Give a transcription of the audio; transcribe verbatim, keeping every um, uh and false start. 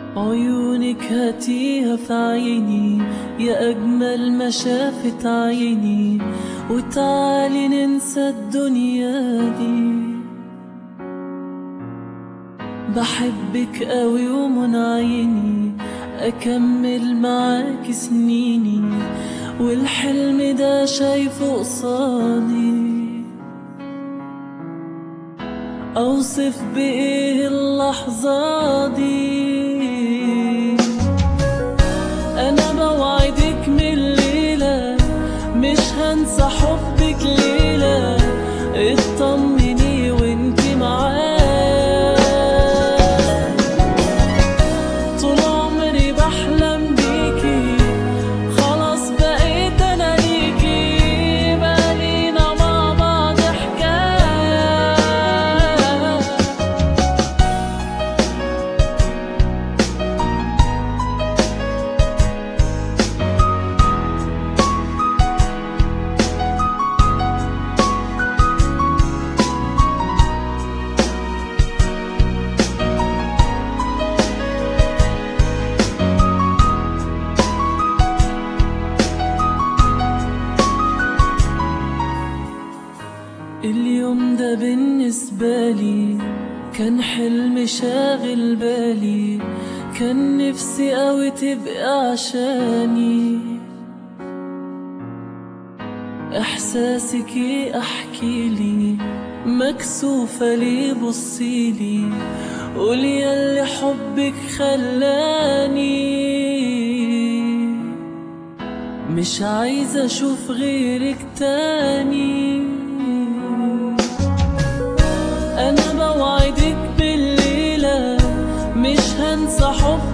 عيونك هاتيها في عيني يا أجمل ما شافت عيني، وتعالي ننسى الدنيا دي. بحبك قوي ومن عيني أكمل معاك سنيني، والحلم ده شايفه قصادي. أوصف بإيه اللحظة دي؟ أنا بوعدك من الليلة مش هنسى حبك ليلة. اطمني وانتي معايا، طول عمري بحلم بيكي، خلاص بقيت أنا ليكي، بقينا مع بعض حكاية. اليوم ده بالنسبة لي كان حلم شاغل بالي، كان نفسي قوي تبقى عشاني. احساسك ايه احكيلي، مكسوفة ليه بصيلي، قولي ياللي حبك خلاني مش عايزة اشوف غيرك تاني. أنا بوعدك بالليلة مش هنسى حبك